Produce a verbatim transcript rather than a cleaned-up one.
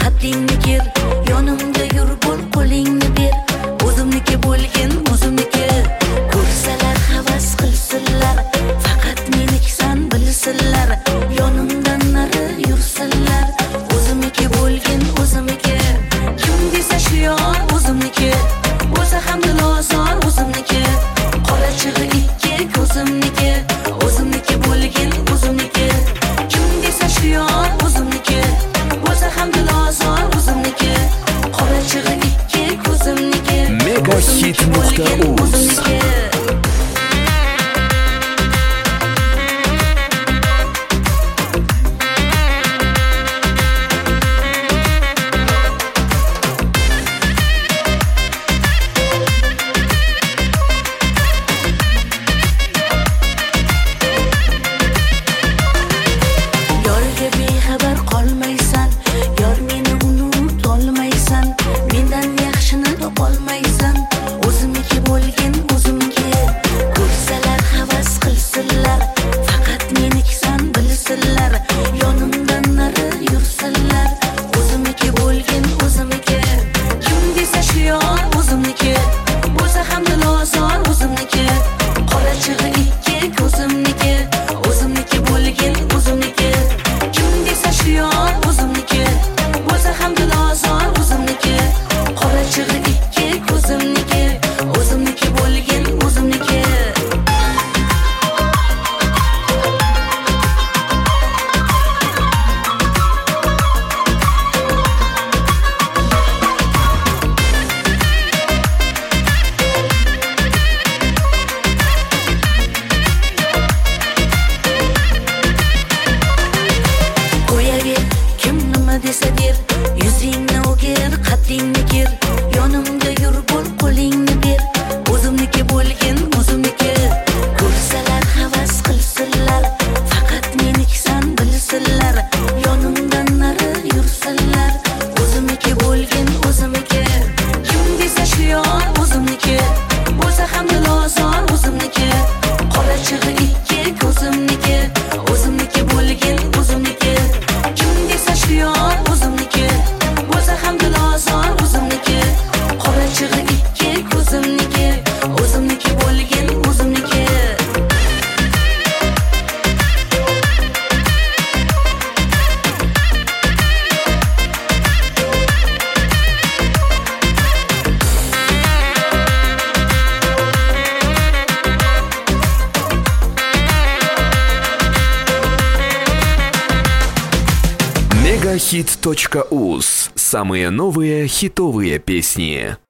qaddingni ker, yonimda yur, bo'l qo'lingni ber. O'zimniki bo'lgin, o'zimniki. Ko'rsalar havas qilsinlar, faqat menikisan bilsinlar. Yonimdan nari yursinlar, o'zimniki bo'lgin, o'zimniki. Kim desa shu yor o'zimniki, bo'lsa ham dilozor o'zimniki. Qora chig'i ikki ko'zimniki, o'zimniki bo'lgin, o'zimniki. Kim desa shu yor o'zimniki, bo'lsa ham dilozor o'zimniki. Qora chig'i ikki ko'zimniki, megahit nuqta uz. Bexabar qolmaysan, yor meni unutolmaysan, mendan yaxshini topolmaysan. O'zimniki bo'lgin, o'zimniki. Ko'rsalar havas qilsinlar, faqat menikisan bilsinlar. Yonimdan nari yursinlar, o'zimniki bo'lgin, o'zimniki. Kim desa shu yor o'zimniki, bo'lsa ham dilozor o'zimniki. Qora chig'i ikki ko'zimniki, o'zimniki bo'lgin, o'zimniki. Shu yor o'zimniki, bo'lsa ham dilozor o'zimniki. Qora chig'i ikki ko'zimniki, o'zimniki bo'lgin, o'zimniki. Kim nima desa der, yuzingni o'gir, qaddingni ker. Yonimda yur, bo'l qo'lingni ber. O'zimniki bo'lgin, o'zimniki. Ko'rsalar havas qilsinlar, faqat menikisan bilsinlar. Yonimdan nari yursinlar, o'zimniki bo'lgin, o'zimniki. Kim desa shu yor o'zimniki, bo'lsa ham dilozor o'zimniki. Qora chig'i ikki ko'zimniki, o'zimniki bo'lgin, o'zimniki. Shu yor o'zimniki, bo'lsa ham dilozor o'zimniki. Qora chig'i ikki ko'zimniki, o'zimniki bo'lgin, o'zimniki. мегахит точка уз. Самые новые хитовые песни.